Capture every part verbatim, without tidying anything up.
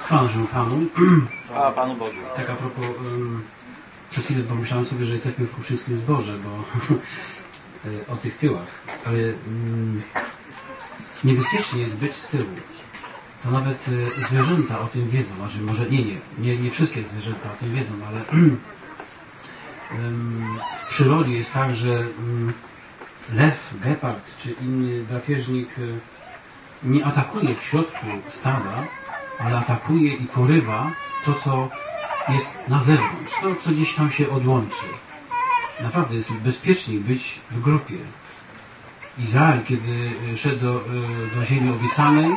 Chwała naszemu Panu. Chwała Panu Bogu. Tak a propos, um, przez chwilę pomyślałem sobie, że jesteśmy w Kuprzyńskim zborze, bo o tych tyłach, ale um, niebezpiecznie jest być z tyłu. To nawet e, zwierzęta o tym wiedzą, znaczy może nie, nie, nie, nie wszystkie zwierzęta o tym wiedzą, ale um, w przyrodzie jest tak, że um, lew, gepard czy inny drapieżnik e, nie atakuje w środku stada, ale atakuje i porywa to, co jest na zewnątrz, to, co gdzieś tam się odłączy. Naprawdę jest bezpieczniej być w grupie. Izrael, kiedy szedł do, do ziemi obiecanej,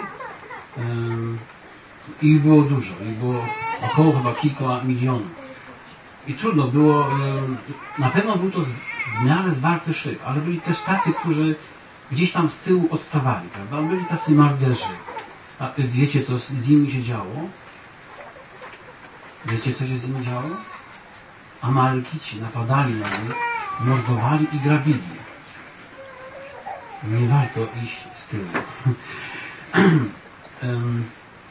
ich było dużo, ich było około chyba kilka milionów. I trudno było, na pewno był to w miarę zwarty szyb, ale byli też tacy, którzy gdzieś tam z tyłu odstawali, prawda? Byli tacy marderzy. A wiecie, co z nimi się działo? Wiecie, co się z nimi działo? Amalekici napadali na nich, mordowali i grabili. Nie warto iść z tyłu. um,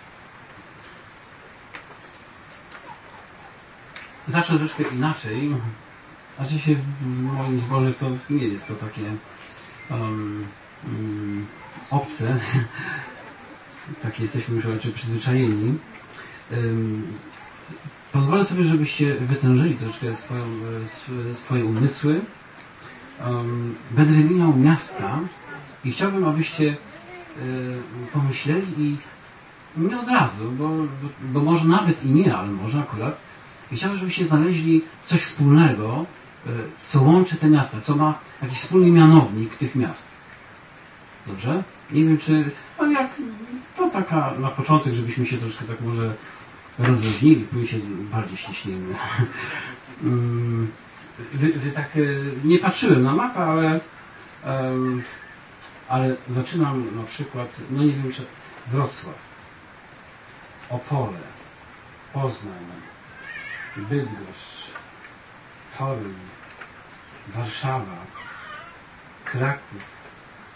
Zacznę troszkę inaczej. Znaczy się w moim zborze to nie jest to takie um, um, obce. Takie jesteśmy już raczej przyzwyczajeni. Um, pozwolę sobie, żebyście wytężyli troszkę swoją, swoje umysły. Um, będę wymieniał miasta i chciałbym, abyście y, pomyśleli i nie od razu, bo, bo może nawet i nie, ale może akurat. I chciałbym, żebyście znaleźli coś wspólnego, y, co łączy te miasta, co ma jakiś wspólny mianownik tych miast. Dobrze? Nie wiem, czy... No jak... To taka na początek, żebyśmy się troszkę tak może rozróżnili, później się bardziej ściśnijmy. Wy, wy tak, nie patrzyłem na mapę, ale, um, ale zaczynam na przykład, no nie wiem, czy Wrocław, Opole, Poznań, Bydgoszcz, Toruń, Warszawa, Kraków,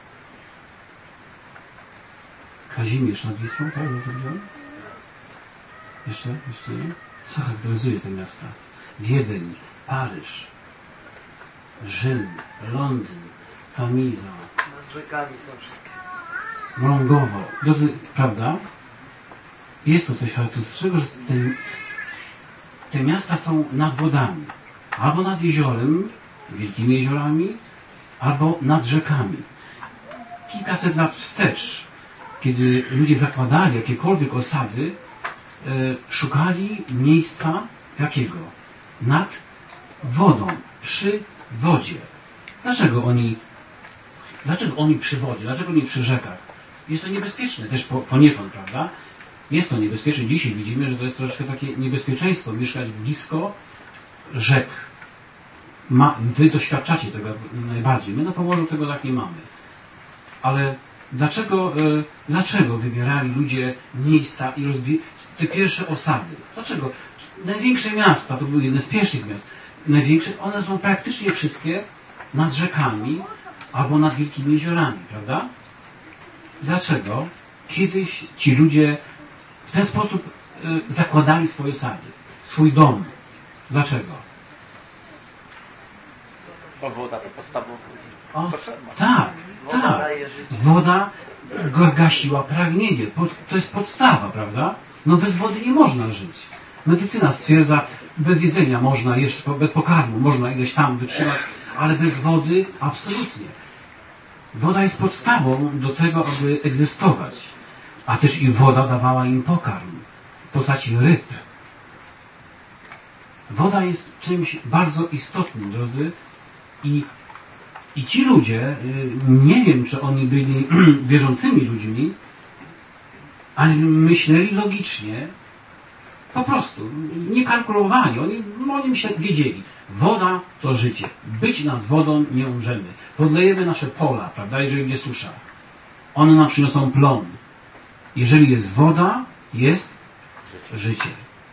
Kazimierz nad Wisłą, tak? Dobrze widziałem? Jeszcze? Jeszcze nie? Co charakteryzuje te miasta? Wiedeń, Paryż, Rzym, Londyn, Tamiza. Nad rzekami są wszystkie. Mrągowo. Drodzy, prawda? Jest to coś charakterystycznego, że te, te miasta są nad wodami. Albo nad jeziorem, wielkimi jeziorami, albo nad rzekami. Kilkaset lat wstecz, kiedy ludzie zakładali jakiekolwiek osady, e, szukali miejsca jakiego? Nad wodą, przy wodzie. Dlaczego oni, dlaczego oni przy wodzie, dlaczego nie przy rzekach? Jest to niebezpieczne też po, poniekąd, prawda? Jest to niebezpieczne. Dzisiaj widzimy, że to jest troszkę takie niebezpieczeństwo mieszkać blisko rzek. Ma, wy doświadczacie tego najbardziej. My na Pomorzu tego tak nie mamy. Ale dlaczego, e, dlaczego wybierali ludzie miejsca i rozbi- te pierwsze osady? Dlaczego? Największe miasta, to były jedne z pierwszych miast, największe, one są praktycznie wszystkie nad rzekami albo nad wielkimi jeziorami, prawda? Dlaczego? Kiedyś ci ludzie w ten sposób y, zakładali swoje osady, swój dom. Dlaczego? Bo woda to podstawowa. O, tak, tak. Woda gasiła pragnienie. To jest podstawa, prawda? No bez wody nie można żyć. Medycyna stwierdza, bez jedzenia można jeść, bez pokarmu można ileś tam wytrzymać, ale bez wody absolutnie. Woda jest podstawą do tego, aby egzystować. A też i woda dawała im pokarm w postaci ryb. Woda jest czymś bardzo istotnym, drodzy. I, i ci ludzie, nie wiem, czy oni byli wierzącymi ludźmi, ale myśleli logicznie, po prostu, nie kalkulowali, oni, oni się wiedzieli. Woda to życie. Być nad wodą nie umrzemy. Podlejemy nasze pola, prawda, jeżeli będzie susza. One nam przyniosą plon. Jeżeli jest woda, jest życie.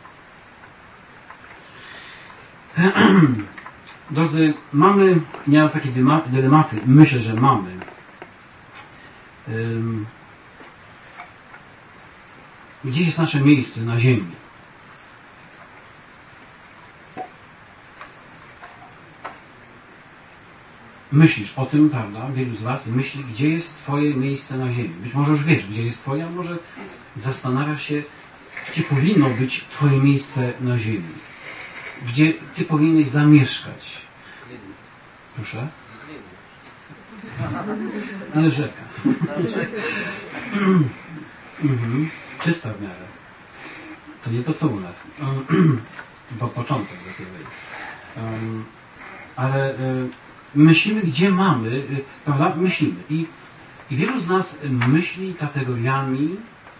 Drodzy, mamy nieraz takie dylematy. Myślę, że mamy. Gdzie jest nasze miejsce na ziemi? Myślisz o tym, prawda? Wielu z was myśli, gdzie jest twoje miejsce na ziemi. Być może już wiesz, gdzie jest twoje, a może zastanawiasz się, gdzie powinno być twoje miejsce na ziemi. Gdzie ty powinieneś zamieszkać. Proszę? Ale rzeka. Mhm. Czysta w miarę. To nie to, co u nas. Bo początek dopiero jest. Um, ale y, myślimy, gdzie mamy, y, prawda? Myślimy. I, I wielu z nas myśli kategoriami,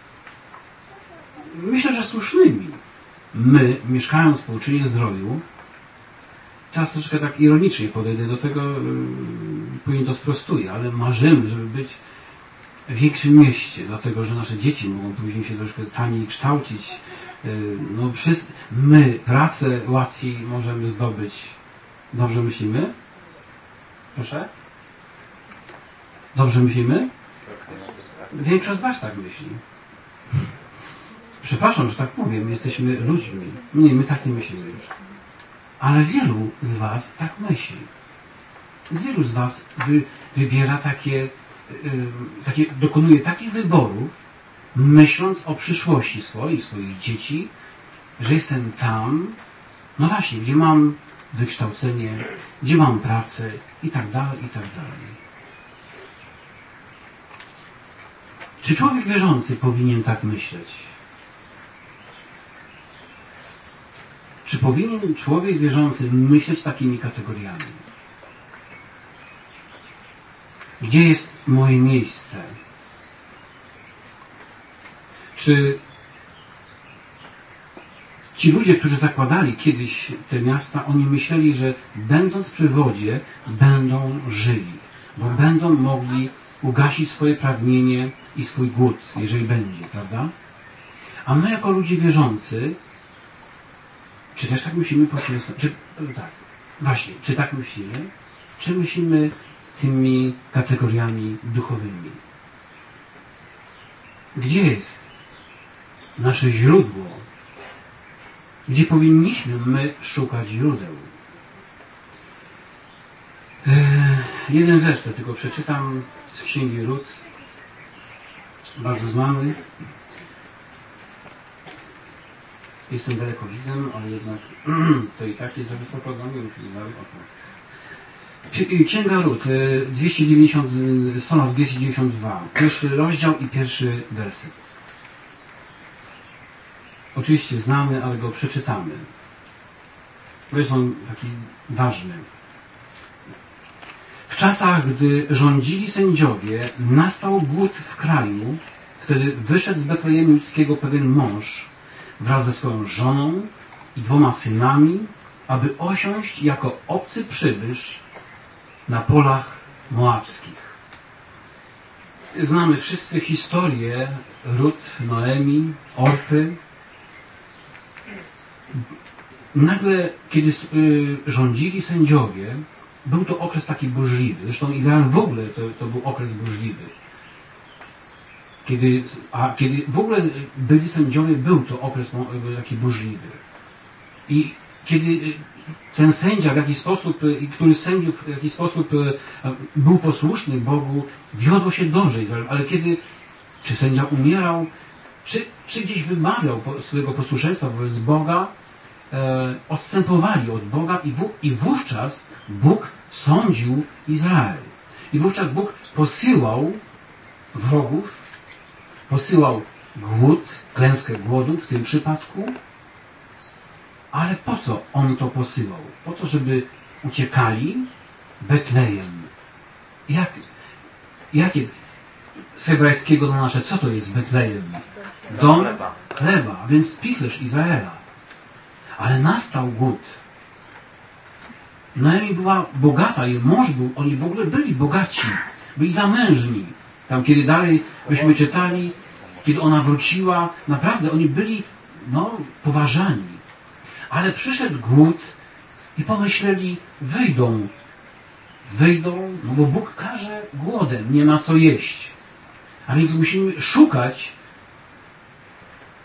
myślę, że słusznymi. My, mieszkając po uczynie zdrowiu, teraz troszeczkę tak ironicznie podejdę do tego, yy, później to sprostuję, ale marzymy, żeby być w większym mieście, dlatego, że nasze dzieci mogą później się troszkę taniej kształcić. Yy, no, wszyscy, my pracę łatwiej możemy zdobyć. Dobrze myślimy? Proszę? Dobrze myślimy? Większość z was tak myśli. Przepraszam, że tak powiem, jesteśmy ludźmi. Nie, my tak nie myślimy już. Ale wielu z was tak myśli. Wielu z was wy, wybiera takie, yy, takie, dokonuje takich wyborów, myśląc o przyszłości swojej, swoich dzieci, że jestem tam, no właśnie, gdzie mam wykształcenie, gdzie mam pracę i tak dalej, i tak dalej. Czy człowiek wierzący powinien tak myśleć? Czy powinien człowiek wierzący myśleć takimi kategoriami? Gdzie jest moje miejsce? Czy ci ludzie, którzy zakładali kiedyś te miasta, oni myśleli, że będąc przy wodzie, będą żyli, bo będą mogli ugasić swoje pragnienie i swój głód, jeżeli będzie, prawda? A my jako ludzie wierzący, czy też tak myślimy po prostu? Czy, tak, właśnie, czy tak myślimy? Czy myślimy tymi kategoriami duchowymi? Gdzie jest nasze źródło? Gdzie powinniśmy my szukać źródeł? Eee, jeden werset tylko przeczytam z Księgi Rut, bardzo znany. Jestem dalekowidzem, ale jednak to i tak jest za wysoko dla mnie, muszę dalej okno. Księga Rut, dwieście dziewięćdziesiąt, strona dwieście dziewięćdziesiąt dwa, pierwszy rozdział i pierwszy werset. Oczywiście znamy, ale go przeczytamy. To jest on taki ważny. W czasach, gdy rządzili sędziowie, nastał głód w kraju. Wtedy wyszedł z Betlejemu Judzkiego pewien mąż wraz ze swoją żoną i dwoma synami, aby osiąść jako obcy przybysz na polach moabskich. Znamy wszyscy historię Rut, Noemi, Orpy. Nagle, kiedy y, rządzili sędziowie, był to okres taki burzliwy. Zresztą Izrael w ogóle to, to był okres burzliwy. Kiedy, a kiedy w ogóle byli sędziowie, był to okres taki burzliwy. I kiedy ten sędzia w jakiś sposób, który z sędziów w jakiś sposób był posłuszny Bogu, wiodło się dobrze Izrael. Ale kiedy, czy sędzia umierał, czy, czy gdzieś wymawiał swojego posłuszeństwa wobec Boga, e, odstępowali od Boga i, w, i wówczas Bóg sądził Izrael. I wówczas Bóg posyłał wrogów, posyłał głód, klęskę głodu w tym przypadku. Ale po co On to posyłał? Po to, żeby uciekali Betlejem. Jak, jakie z hebrajskiego na nasze, co to jest Betlejem? Dom chleba, więc spichlerz Izraela. Ale nastał głód. Noemi była bogata, jej mąż był, oni w ogóle byli bogaci, byli zamężni. Tam, kiedy dalej byśmy czytali, kiedy ona wróciła, naprawdę oni byli, no, poważani. Ale przyszedł głód i pomyśleli, wyjdą, wyjdą, no bo Bóg każe głodem, nie ma co jeść. A więc musimy szukać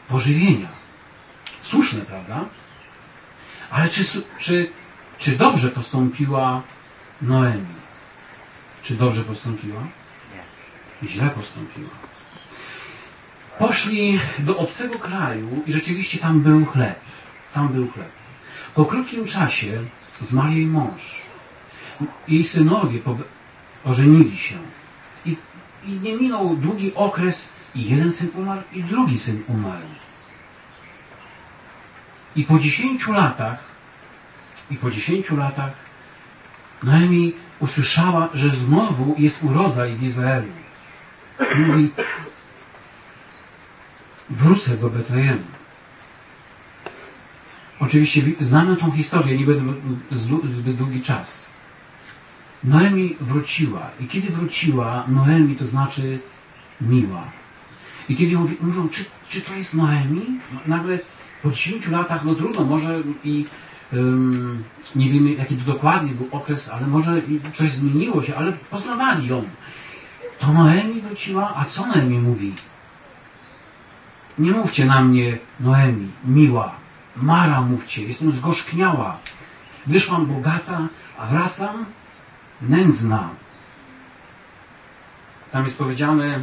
pożywienia. Słuszne, prawda? Ale czy, czy, czy dobrze postąpiła Noemi? Czy dobrze postąpiła? Nie. Źle postąpiła. Poszli do obcego kraju i rzeczywiście tam był chleb. Tam był chleb. Po krótkim czasie zmarł jej mąż. Jej synowie ożenili się. I, I nie minął długi okres i jeden syn umarł, i drugi syn umarł. I po dziesięciu latach, i po dziesięciu latach Noemi usłyszała, że znowu jest urodzaj w Izraelu. Mówi, wrócę do Betlejemu. Oczywiście znamy tą historię, nie będę zbyt długi czas. Noemi wróciła. I kiedy wróciła, Noemi to znaczy miła. I kiedy mówi, mówią, czy, czy to jest Noemi? Nagle po dziesięciu latach, no trudno, może i um, nie wiemy jaki to dokładnie był okres, ale może coś zmieniło się, ale poznawali ją. To Noemi wróciła, a co Noemi mówi? Nie mówcie na mnie Noemi, miła. Mara mówcie, jestem zgorzkniała. Wyszłam bogata, a wracam nędzna. Tam jest powiedziane,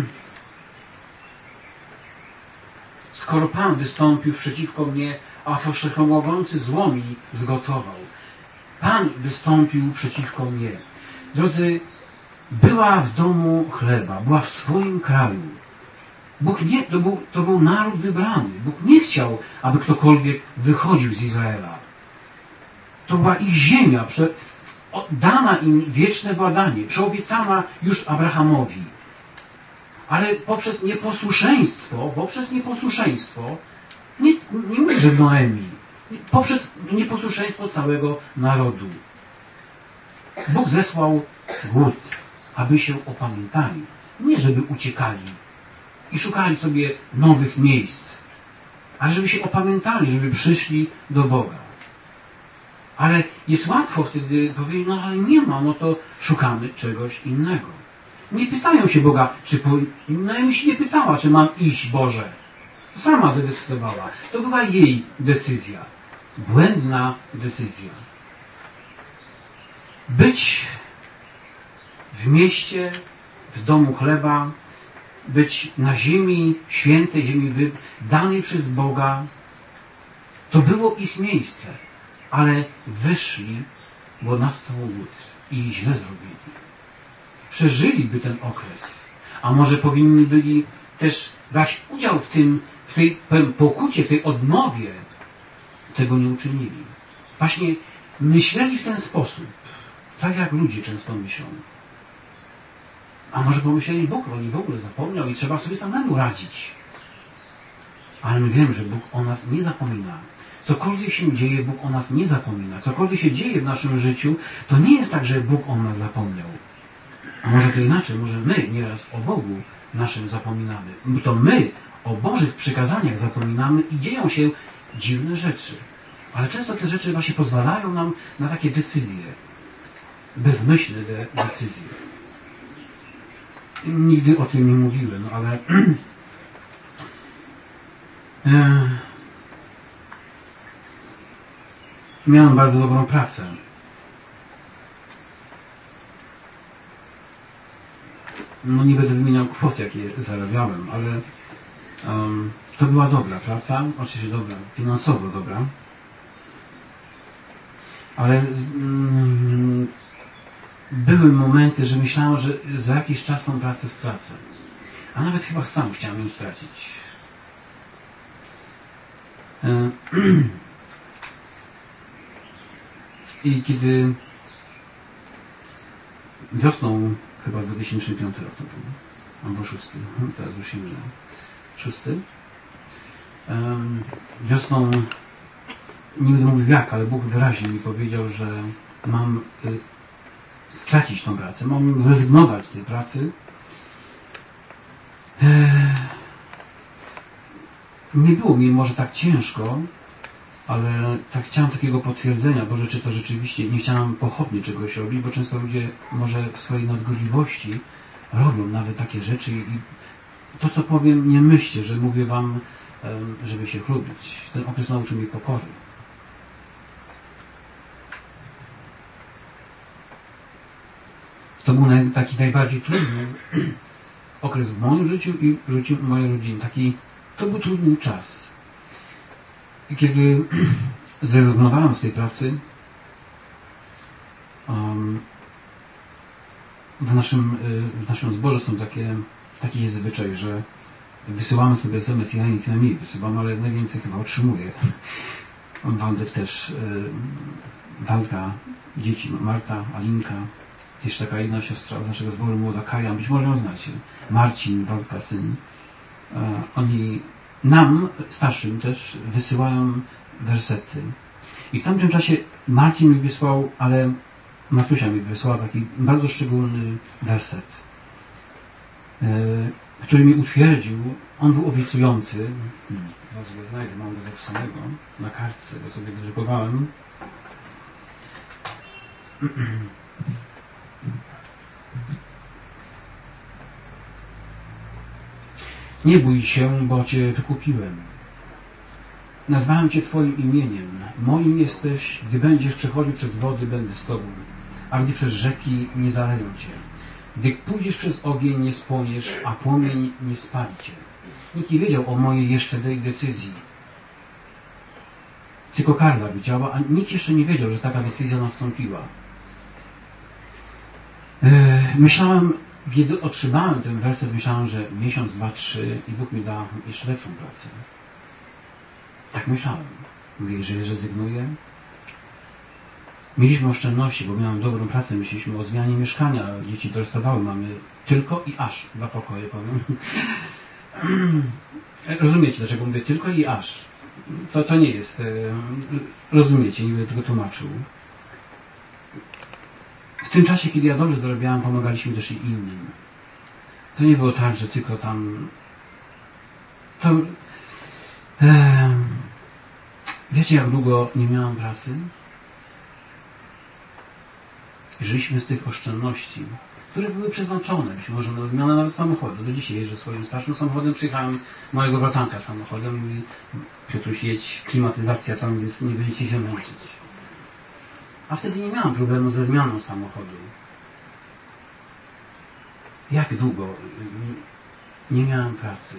skoro Pan wystąpił przeciwko mnie, a wszechmogący zło mi zgotował. Pan wystąpił przeciwko mnie. Drodzy, była w domu chleba, była w swoim kraju. Bóg nie, to był, to był naród wybrany. Bóg nie chciał, aby ktokolwiek wychodził z Izraela. To była ich ziemia, prze, dana im wieczne władanie, przeobiecana już Abrahamowi. Ale poprzez nieposłuszeństwo, poprzez nieposłuszeństwo, nie, nie mówię, że Noemi, poprzez nieposłuszeństwo całego narodu. Bóg zesłał głód, aby się opamiętali. Nie, żeby uciekali i szukali sobie nowych miejsc, ale żeby się opamiętali, żeby przyszli do Boga. Ale jest łatwo wtedy powiedzieć, no ale nie ma, no to szukamy czegoś innego. Nie pytają się Boga, czy po... no się nie pytała, czy mam iść, Boże. Sama zadecydowała. To była jej decyzja. Błędna decyzja. Być w mieście, w domu chleba, być na ziemi świętej, ziemi danej przez Boga, to było ich miejsce. Ale wyszli, bo nastał głód i źle zrobili. Przeżyliby ten okres. A może powinni byli też brać udział w tym, w tej pokucie, w tej odmowie. Tego nie uczynili. Właśnie myśleli w ten sposób. Tak jak ludzie często myślą. A może pomyśleli, Bóg o nich w ogóle zapomniał i trzeba sobie samemu radzić. Ale my wiemy, że Bóg o nas nie zapomina. Cokolwiek się dzieje, Bóg o nas nie zapomina. Cokolwiek się dzieje w naszym życiu, to nie jest tak, że Bóg o nas zapomniał. A może to inaczej, może my nieraz o Bogu naszym zapominamy. Bo to my o Bożych przykazaniach zapominamy i dzieją się dziwne rzeczy. Ale często te rzeczy właśnie pozwalają nam na takie decyzje. Bezmyślne de decyzje. Nigdy o tym nie mówiłem, no ale e... miałem bardzo dobrą pracę. No nie będę wymieniał kwot, jakie zarabiałem, ale um, to była dobra praca, oczywiście dobra, finansowo dobra. Ale um, były momenty, że myślałem, że za jakiś czas tą pracę stracę. A nawet chyba sam chciałem ją stracić. E, I kiedy wiosną, chyba dwa tysiące piąty rok to był, albo szósty, teraz już się mylę, szósty, um, wiosną, nie będę mówił jak, ale Bóg wyraźnie mi powiedział, że mam y, stracić tą pracę, mam zrezygnować z tej pracy. E, nie było mi może tak ciężko, ale tak chciałem takiego potwierdzenia, Boże, czy to rzeczywiście, nie chciałem pochopnie czegoś robić, bo często ludzie może w swojej nadgorliwości robią nawet takie rzeczy i to, co powiem, nie myślcie, że mówię wam żeby się chlubić. Ten okres nauczył mnie pokory. To był naj, taki najbardziej trudny okres w moim życiu i w życiu mojej rodziny. Taki, to był trudny czas. I kiedy zrezygnowałem z tej pracy, um, w naszym, w naszym zborze są takie, taki jest zwyczaj, że wysyłamy sobie es em es, ja nic na mniej wysyłam, ale najwięcej chyba otrzymuję. Waldek też, Waldka, dzieci, Marta, Alinka, jeszcze taka jedna siostra z naszego zboru, młoda Kaja, być może ją znacie, Marcin, Waldka, syn. Oni nam, starszym też, wysyłają wersety. I w tamtym czasie Marcin mi wysłał, ale Matusia mi wysłała taki bardzo szczególny werset, który mi utwierdził. On był obiecujący. Hmm, zaraz go znajdę, mam go zapisanego na kartce, bo sobie wydrukowałem. Nie bój się, bo Cię wykupiłem. Nazwałem Cię Twoim imieniem. Moim jesteś, gdy będziesz przechodził przez wody, będę z Tobą. A gdy przez rzeki, nie zaleją Cię. Gdy pójdziesz przez ogień, nie spłoniesz, a płomień nie spali Cię. Nikt nie wiedział o mojej jeszcze tej decyzji. Tylko Karla wiedziała, a nikt jeszcze nie wiedział, że taka decyzja nastąpiła. Yy, myślałem, kiedy otrzymałem ten werset, myślałem, że miesiąc, dwa, trzy i Bóg mi da jeszcze lepszą pracę. Tak myślałem. Mówię, że rezygnuję. Mieliśmy oszczędności, bo miałem dobrą pracę, myśleliśmy o zmianie mieszkania. Dzieci dorastawały, mamy tylko i aż dwa pokoje, powiem. Rozumiecie, dlaczego mówię tylko i aż? To, to nie jest. Rozumiecie, nie będę tego tłumaczył. W tym czasie, kiedy ja dobrze zarabiałem, pomagaliśmy też i innym. To nie było tak, że tylko tam... To... E... Wiecie, jak długo nie miałam pracy? Żyliśmy z tych oszczędności, które były przeznaczone, być może na zmianę nawet samochodu. Do dzisiaj jeżdżę swoim starszym samochodem, przyjechałem mojego bratanka samochodem i mówi: Piotruś, jedź, klimatyzacja tam jest, nie będziecie się męczyć. A wtedy nie miałam problemu ze zmianą samochodu. Jak długo nie miałem pracy?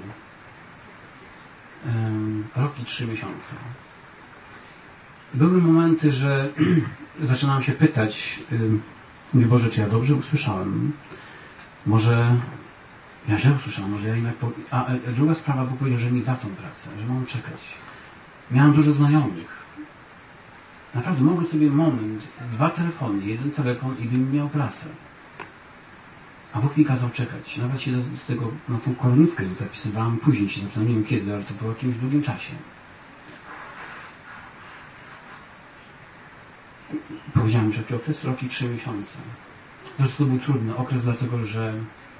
Rok i trzy miesiące. Były momenty, że zaczynałem się pytać, mówię, Boże, czy ja dobrze usłyszałem? Może ja źle usłyszałem, może ja inne... A druga sprawa, Bóg powiedział, że mi da tą pracę, że mam czekać. Miałem dużo znajomych. Naprawdę mogłem sobie moment, dwa telefony, jeden telefon i bym miał pracę. A Bóg mi kazał czekać. Nawet się z tego na tą koronówkę zapisywałem, później się zapisałem, nie wiem kiedy, ale to po jakimś długim czasie. Powiedziałem, że taki okres, rok i trzy miesiące. Zresztą to był trudny okres, dlatego że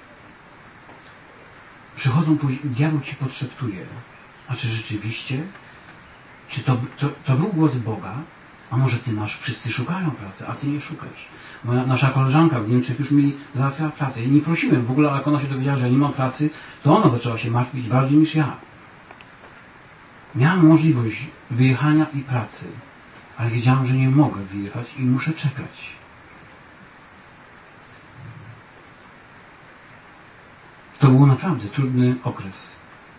przychodzą później, diabeł ci podszeptuje. A czy rzeczywiście? Czy to, to, to był głos Boga? A może ty masz, wszyscy szukają pracy, a ty nie szukasz. Moja, nasza koleżanka w Niemczech już mi załatwiała pracę. Ja nie prosiłem w ogóle, ale jak ona się dowiedziała, że ja nie mam pracy, to ona zaczęła się martwić bardziej niż ja. Miałem możliwość wyjechania i pracy, ale wiedziałem, że nie mogę wyjechać i muszę czekać. To był naprawdę trudny okres.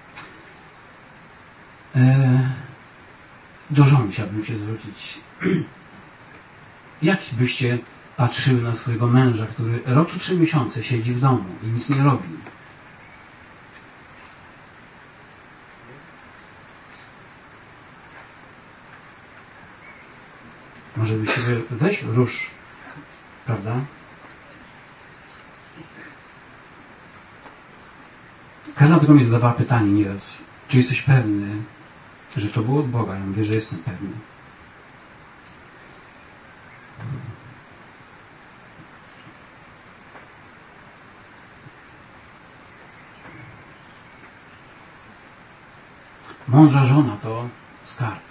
Eee, do żony chciałbym się zwrócić. Jak byście patrzyły na swojego męża, który rok i trzy miesiące siedzi w domu i nic nie robi? Może byście weź rusz, prawda? Karla tylko mi zadawała pytanie nieraz. Czy jesteś pewny, że to było od Boga? Ja mówię, że jestem pewny. Mądra żona to skarb.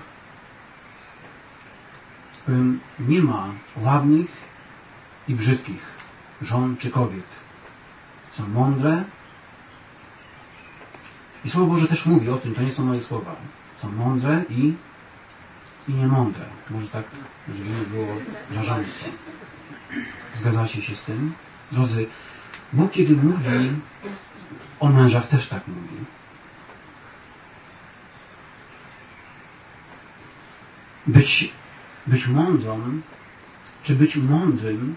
Nie ma ładnych i brzydkich żon czy kobiet. Są mądre I Słowo Boże też mówi o tym, to nie są moje słowa. Są mądre i, i niemądre. Może tak, żeby nie było rażąco. Zgadzacie się z tym? Drodzy, Bóg kiedy mówi o mężach, też tak mówi. Być, być mądrą, czy być mądrym,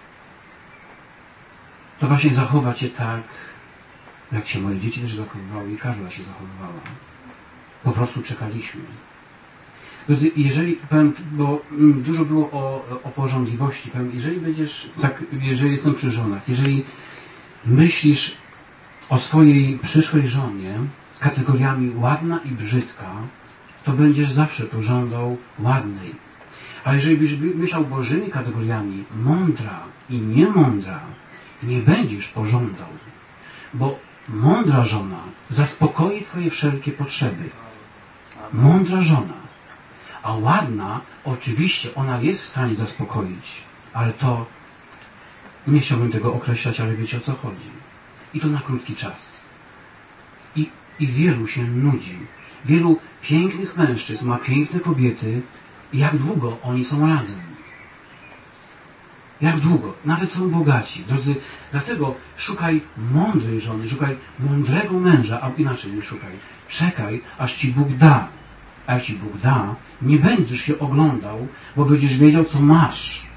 to właśnie zachować się tak, jak się moje dzieci też zachowywały i Karla się zachowywała. Po prostu czekaliśmy. Jeżeli, powiem, bo dużo było o, o pożądliwości, powiem, jeżeli będziesz, tak, jeżeli jestem przy żonach, jeżeli myślisz o swojej przyszłej żonie kategoriami ładna i brzydka, to będziesz zawsze pożądał ładnej. A jeżeli byś myślał Bożymi kategoriami mądra i niemądra, nie będziesz pożądał, bo mądra żona zaspokoi twoje wszelkie potrzeby. Mądra żona. A ładna, oczywiście, ona jest w stanie zaspokoić, ale to, nie chciałbym tego określać, ale wiecie o co chodzi. I to na krótki czas. I, i wielu się nudzi. Wielu pięknych mężczyzn ma piękne kobiety i jak długo oni są razem? Jak długo? Nawet są bogaci. Drodzy, dlatego szukaj mądrej żony, szukaj mądrego męża, a inaczej nie szukaj. Czekaj, aż ci Bóg da. A jak ci Bóg da, nie będziesz się oglądał, bo będziesz wiedział, co masz.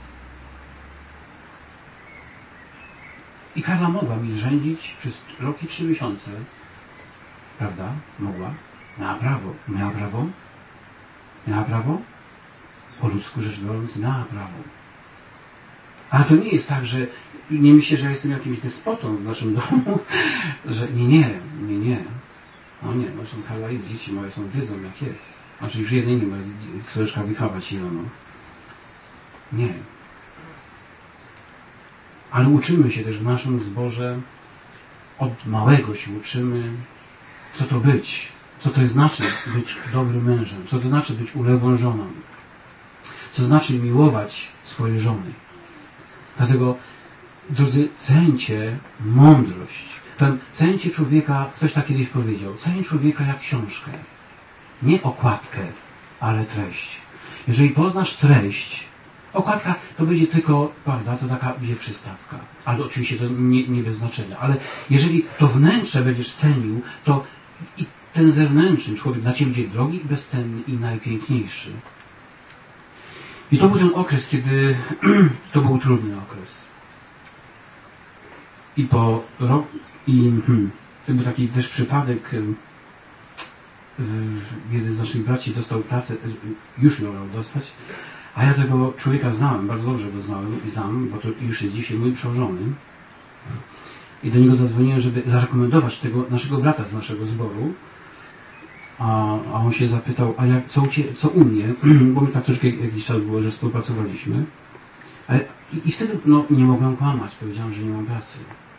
I Karla mogła mi zrzędzić przez rok i trzy miesiące. Prawda? Mogła. Miała prawo. Miała prawo? Miała prawo? Po ludzku rzecz biorąc, miała prawo. Ale to nie jest tak, że nie myślę, że jestem jakimś despotą w naszym domu, że nie, nie, nie, nie. No nie, zresztą Karla jest, dzieci moje są, wiedzą jak jest. Znaczy już jednej nie ma córeczka wychować i ono. Nie. Ale uczymy się też w naszym zborze, od małego się uczymy, co to być, co to znaczy być dobrym mężem, co to znaczy być uległą żoną, co to znaczy miłować swoje żony. Dlatego, drodzy, ceńcie mądrość. Ten ceńcie człowieka, ktoś tak kiedyś powiedział, ceń człowieka jak książkę. Nie okładkę, ale treść. Jeżeli poznasz treść, okładka to będzie tylko, prawda, to taka będzie przystawka. Ale oczywiście to nie, nie bez znaczenia. Ale jeżeli to wnętrze będziesz cenił, to i ten zewnętrzny człowiek dla ciebie będzie drogi i bezcenny i najpiękniejszy. I to był ten okres, kiedy to był trudny okres. I po roku, i hmm, to był taki też przypadek, jeden z naszych braci dostał pracę, już miał dostać, a ja tego człowieka znałem, bardzo dobrze go znałem i znam, bo to już jest dzisiaj mój przełożony. I do niego zadzwoniłem, żeby zarekomendować tego naszego brata z naszego zboru. A, a on się zapytał, a jak, co, u cie, co u mnie, bo my tak troszkę jakiś czas było, że współpracowaliśmy. Ale, i, I wtedy no, nie mogłem kłamać, powiedziałem, że nie mam pracy.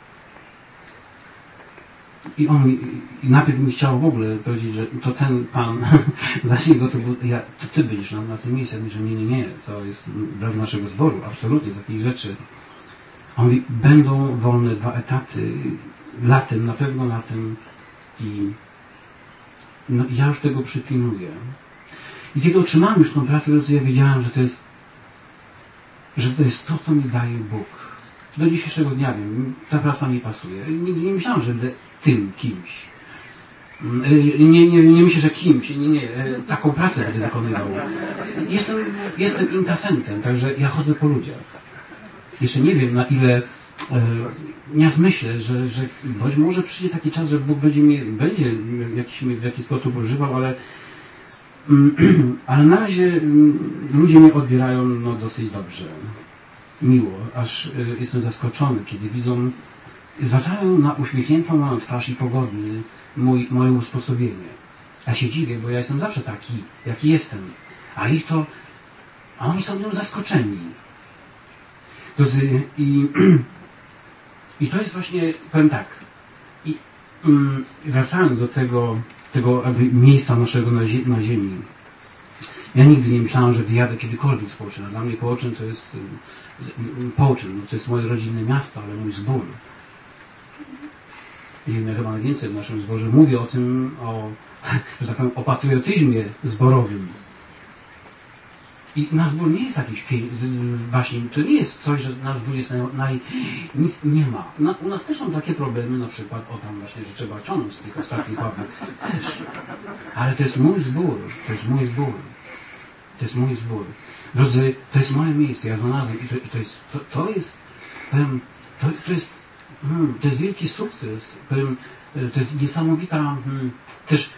I on i, i najpierw mi chciał w ogóle powiedzieć, że to ten pan, dla niego to, był, ja, to ty będziesz na, na tym miejscu. Ja mówię, że nie, nie, nie, to jest brak naszego zboru, absolutnie, takich rzeczy. A on mówi, będą wolne dwa etaty, latem, na pewno latem i no, ja już tego przypilnuję. I kiedy otrzymałem już tą pracę, to ja wiedziałem, że to jest że to jest to, co mi daje Bóg. Do dzisiejszego dnia wiem, ta praca mi pasuje. Nigdy nie myślałem, że będę tym kimś. Nie, nie, nie myślę, że kimś. Nie, nie, taką pracę będę wykonywał. Jestem, jestem inkasentem, także ja chodzę po ludziach. Jeszcze nie wiem, na ile ja myślę, że, że być może przyjdzie taki czas, że Bóg będzie mnie, będzie w jakiś, w jakiś sposób używał, ale ale na razie ludzie mnie odbierają no, dosyć dobrze. Miło, aż jestem zaskoczony, kiedy widzą, zwracają na uśmiechniętą moją twarz i pogodny mój, moje usposobienie. Ja się dziwię, bo ja jestem zawsze taki, jaki jestem. A ich to, a oni są mną zaskoczeni. Drodzy, i, i to jest właśnie, powiem tak, i um, wracając do tego, tego jakby miejsca naszego na, zie na ziemi. Ja nigdy nie myślałem, że wyjadę kiedykolwiek z Połczyn. Dla mnie Połczyn to jest Połczyn, no to jest moje rodzinne miasto, ale mój zbór. nie wiem, ja chyba najwięcej w naszym zborze mówię o tym, o, że tak powiem, o patriotyzmie zborowym. I nasz zbór nie jest jakiś pie... właśnie, to nie jest coś, że nasz zbór jest naj... naj... nic nie ma. Na, u nas też są takie problemy, na przykład o tam właśnie, że trzeba ciągnąć z tych ostatnich łapek. Też. Ale to jest mój zbór, to jest mój zbór. To jest mój zbór. Drodzy, to jest moje miejsce, ja znalazłem i to, i to jest, to, to jest, powiem, to, to jest, hmm, to jest wielki sukces, powiem, to jest niesamowita hmm, też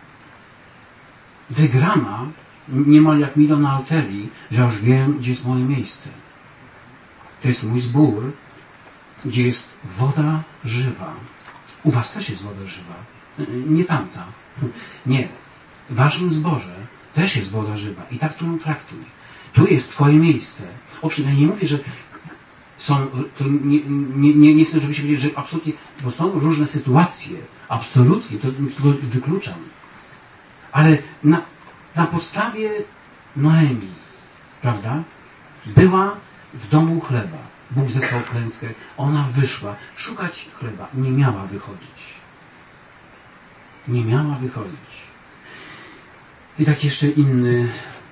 wygrana, niemal jak milion na alterii, że ja już wiem, gdzie jest moje miejsce. To jest mój zbór, gdzie jest woda żywa. U was też jest woda żywa. Nie tamta. Nie. W waszym zborze też jest woda żywa. I tak to traktuj. Tu jest twoje miejsce. Owszem, ja nie mówię, że są, to nie, nie, nie, nie chcę, żebyście powiedzieli, że absolutnie, bo są różne sytuacje. Absolutnie, to, to wykluczam. Ale na, na podstawie Noemi, prawda, była w domu chleba. Bóg zesłał klęskę. Ona wyszła szukać chleba. Nie miała wychodzić. Nie miała wychodzić. I tak jeszcze inny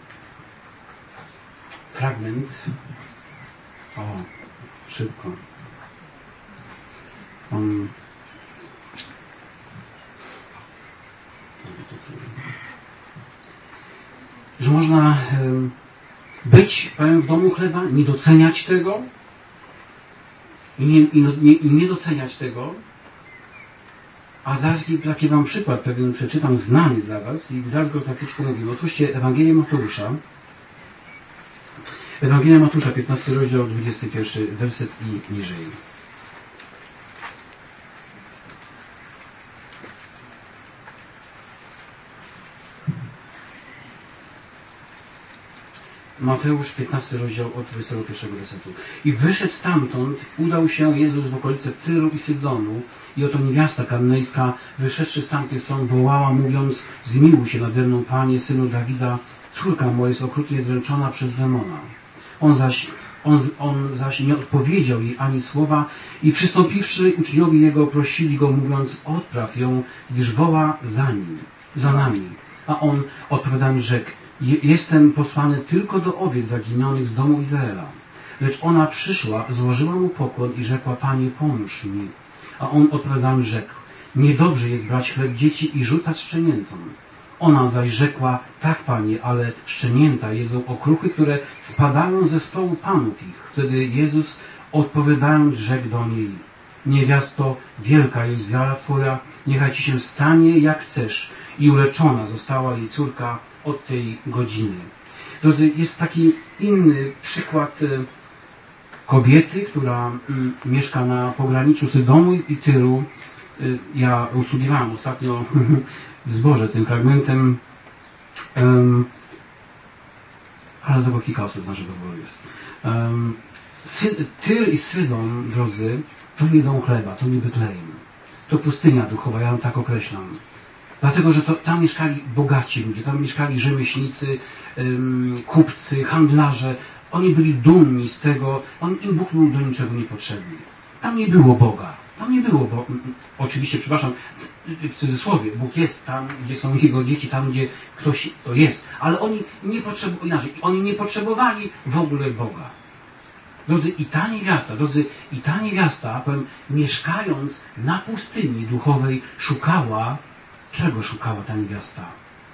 fragment. O, szybko. On... Że można być, powiem, w domu chleba, nie doceniać tego i nie, i nie, i nie doceniać tego. A zaraz taki wam przykład pewien przeczytam, znany dla was i zaraz go za chwileczkę mówimy. Otwórzcie Ewangelię Mateusza. Ewangelia Mateusza, piętnasty rozdział, dwudziesty pierwszy werset i niżej. Mateusz, piętnasty rozdział od dwudziestego pierwszego wersetu. I wyszedł stamtąd, udał się Jezus w okolice Tyru i Sydonu, i oto niewiasta kananejska, wyszedłszy z tamtych stron, wołała, mówiąc, zmiłuj się nade mną, Panie, Synu Dawida, córka moja jest okrutnie dręczona przez demona. On zaś, on, on zaś nie odpowiedział jej ani słowa i przystąpiwszy, uczniowie jego prosili go, mówiąc, odpraw ją, gdyż woła za nim, za nami. A on odpowiadając rzekł, jestem posłany tylko do owiec zaginionych z domu Izraela. Lecz ona przyszła, złożyła mu pokłon i rzekła, Panie, pomóż mi. A on odpowiadając rzekł, niedobrze jest brać chleb dzieci i rzucać szczeniętom. Ona zaś rzekła, tak, Panie, ale szczenięta jedzą okruchy, które spadają ze stołu panów ich. Wtedy Jezus odpowiadając rzekł do niej, niewiasto, wielka jest wiara Twoja, niechaj Ci się stanie jak chcesz. I uleczona została jej córka od tej godziny. Drodzy, jest taki inny przykład kobiety, która mieszka na pograniczu Sydonu i Tyru. Ja usługiwałem ostatnio w zborze tym fragmentem, um, ale tylko kilka osób z naszego zboru jest. Um, Sy- Tyr i Sydon, drodzy, to nie dom chleba, to nie Betlejem. To pustynia duchowa, ja ją tak określam. Dlatego, że to, tam mieszkali bogaci ludzie, tam mieszkali rzemieślnicy, um, kupcy, handlarze. Oni byli dumni z tego, on, im Bóg był do niczego niepotrzebny. Tam nie było Boga. Tam nie było, bo oczywiście, przepraszam, w cudzysłowie, Bóg jest tam, gdzie są Jego dzieci, tam, gdzie ktoś to jest. Ale oni nie potrzebowali, inaczej, oni nie potrzebowali w ogóle Boga. Drodzy, i ta niewiasta, drodzy, i ta niewiasta, powiem, mieszkając na pustyni duchowej, szukała, czego szukała ta niewiasta?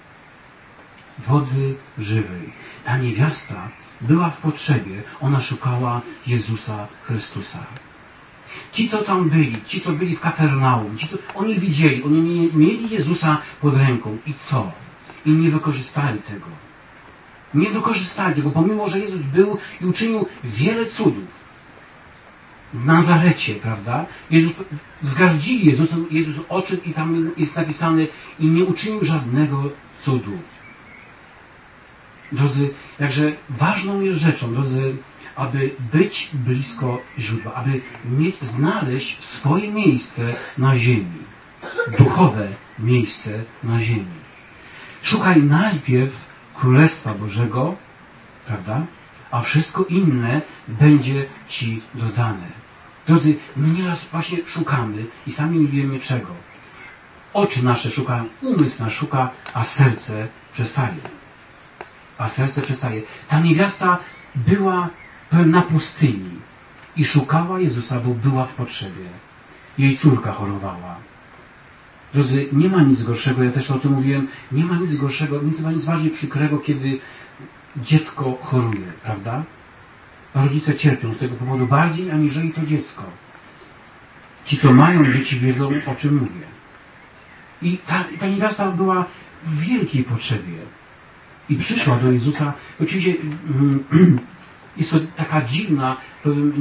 Wody żywej. Ta niewiasta była w potrzebie, ona szukała Jezusa Chrystusa. Ci, co tam byli, ci, co byli w Kafernaum, ci, co oni widzieli, oni mieli Jezusa pod ręką. I co? I nie wykorzystali tego. Nie wykorzystali tego, pomimo, że Jezus był i uczynił wiele cudów. W Nazarecie, prawda? Jezus, zgardzili Jezusem, Jezus odszedł i tam jest napisane i nie uczynił żadnego cudu. Drodzy, jakże ważną jest rzeczą, drodzy, aby być blisko źródła, aby mieć, znaleźć swoje miejsce na ziemi. Duchowe miejsce na ziemi. Szukaj najpierw Królestwa Bożego, prawda? A wszystko inne będzie Ci dodane. Drodzy, my nieraz właśnie szukamy i sami nie wiemy czego. Oczy nasze szukają, umysł nasz szuka, a serce przestaje. A serce przestaje. Ta niewiasta była na pustyni i szukała Jezusa, bo była w potrzebie. Jej córka chorowała. Drodzy, nie ma nic gorszego, ja też o tym mówiłem, nie ma nic gorszego, nic, nic bardziej przykrego, kiedy dziecko choruje, prawda? Rodzice cierpią z tego powodu bardziej, aniżeli to dziecko. Ci, co mają dzieci, wiedzą, o czym mówię. I ta, ta niewiasta była w wielkiej potrzebie. I przyszła do Jezusa. Oczywiście jest to taka dziwna, powiem,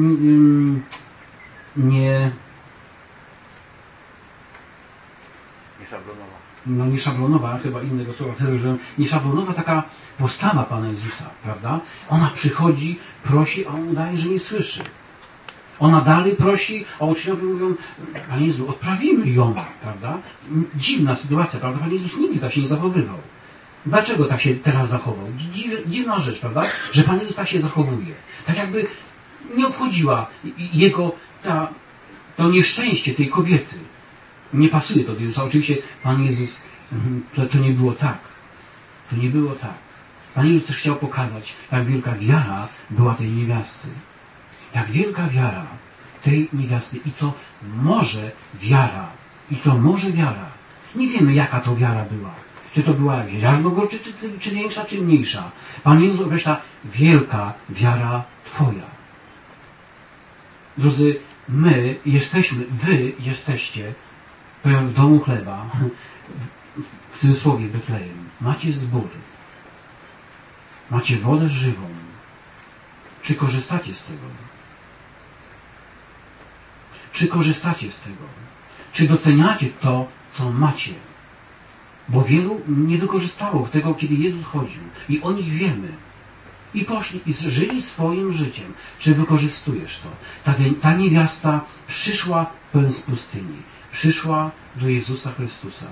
nie... Nieszablonowa. No nie szablonowa, chyba innego słowa, że nie szablonowa taka postawa Pana Jezusa, prawda? Ona przychodzi, prosi, a On udaje, że nie słyszy. Ona dalej prosi, a uczniowie mówią, Panie Jezu, odprawimy ją, prawda? Dziwna sytuacja, prawda? Pan Jezus nigdy tak się nie zachowywał. Dlaczego tak się teraz zachował? Dziwna rzecz, prawda? Że Pan Jezus tak się zachowuje. Tak jakby nie obchodziła Jego ta, to nieszczęście tej kobiety. Nie pasuje to do Jezusa. Oczywiście Pan Jezus, to, to nie było tak. To nie było tak. Pan Jezus też chciał pokazać, jak wielka wiara była tej niewiasty. Jak wielka wiara tej niewiasty i co może wiara. I co może wiara. Nie wiemy, jaka to wiara była. Czy to była ziarno gorczycy, czy, czy większa, czy mniejsza. Pan Jezus określa wielka wiara Twoja. Drodzy, my jesteśmy, wy jesteście w domu chleba, w cudzysłowie Betlejem. Macie zbór. Macie wodę żywą. Czy korzystacie z tego? Czy korzystacie z tego? Czy doceniacie to, co macie? Bo wielu nie wykorzystało tego, kiedy Jezus chodził. I o nich wiemy. I poszli, i żyli swoim życiem. Czy wykorzystujesz to? Ta, ta niewiasta przyszła pełen z pustyni. Przyszła do Jezusa Chrystusa.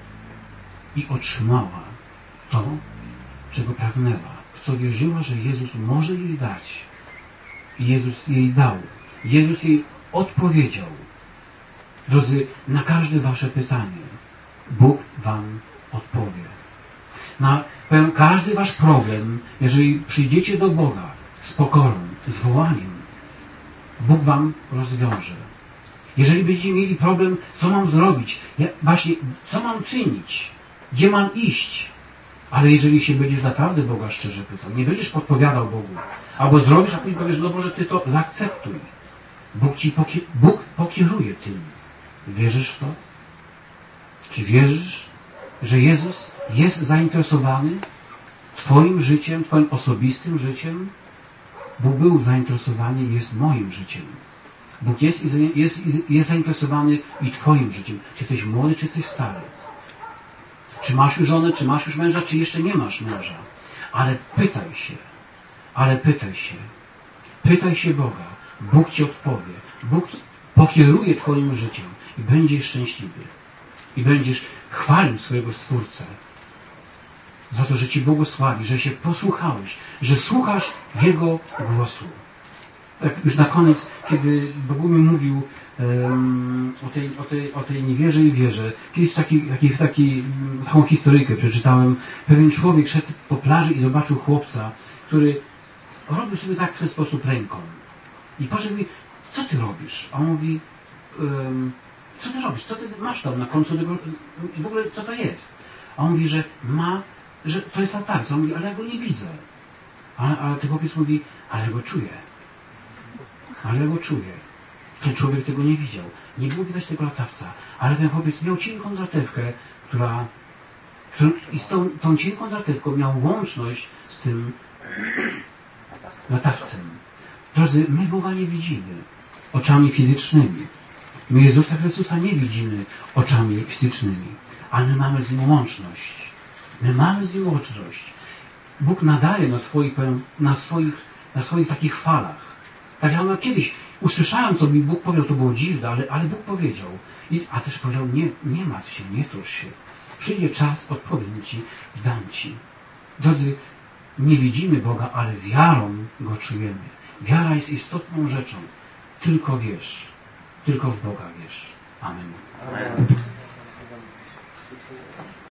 I otrzymała to, czego pragnęła. W co wierzyła, że Jezus może jej dać. I Jezus jej dał. Jezus jej odpowiedział. Drodzy, na każde wasze pytanie Bóg wam odpowie. Na każdy wasz problem, jeżeli przyjdziecie do Boga z pokorą, z wołaniem, Bóg wam rozwiąże. Jeżeli będziecie mieli problem, co mam zrobić, ja, właśnie, co mam czynić, gdzie mam iść, ale jeżeli się będziesz naprawdę Boga szczerze pytał, nie będziesz podpowiadał Bogu, albo zrobisz, a później powiesz, no Boże, Ty to zaakceptuj. Bóg ci poki- Bóg pokieruje tym. Wierzysz w to? Czy wierzysz, że Jezus jest zainteresowany Twoim życiem, Twoim osobistym życiem? Bóg był zainteresowany, jest moim życiem. Bóg jest, jest, jest zainteresowany i Twoim życiem. Czy jesteś młody, czy jesteś stary. Czy masz już żonę, czy masz już męża, czy jeszcze nie masz męża. Ale pytaj się. Ale pytaj się. Pytaj się Boga. Bóg Ci odpowie. Bóg pokieruje Twoim życiem i będziesz szczęśliwy. I będziesz chwalił swojego Stwórcę za to, że Ci błogosławi, że się posłuchałeś, że słuchasz Jego głosu. Tak już na koniec, kiedy Bogumił mówił um, o, tej, o, tej, o tej niewierze i wierze, kiedyś taki, taki, taki, taką historyjkę przeczytałem. Pewien człowiek szedł po plaży i zobaczył chłopca, który robił sobie tak w ten sposób ręką. I poszedł mówi, co ty robisz? A on mówi, um, co ty robisz? Co ty masz tam na końcu tego? I w ogóle co to jest? A on mówi, że ma, że to jest latarca. On mówi, ale ja go nie widzę. Ale, ale ten chłopiec mówi, ale go czuję. Ale go czuję. Ten człowiek tego nie widział. Nie było widać tego latawca. Ale ten chłopiec miał cienką dratewkę, która, która i z tą, tą cienką dratewką miał łączność z tym latawcem. Drodzy, my Boga nie widzimy oczami fizycznymi. My Jezusa Chrystusa nie widzimy oczami fizycznymi. Ale my mamy z Nim łączność. My mamy z Nim łączność. Bóg nadaje na swoich, na swoich, na swoich takich falach. Tak jak ja kiedyś usłyszałem, co mi Bóg powiedział, to było dziwne, ale, ale Bóg powiedział. I, a też powiedział, nie, nie martw się, nie trosz się. Przyjdzie czas, odpowiem Ci, dam Ci. Drodzy, nie widzimy Boga, ale wiarą Go czujemy. Wiara jest istotną rzeczą. tylko wierz. Tylko w Boga wierz. Amen. Amen.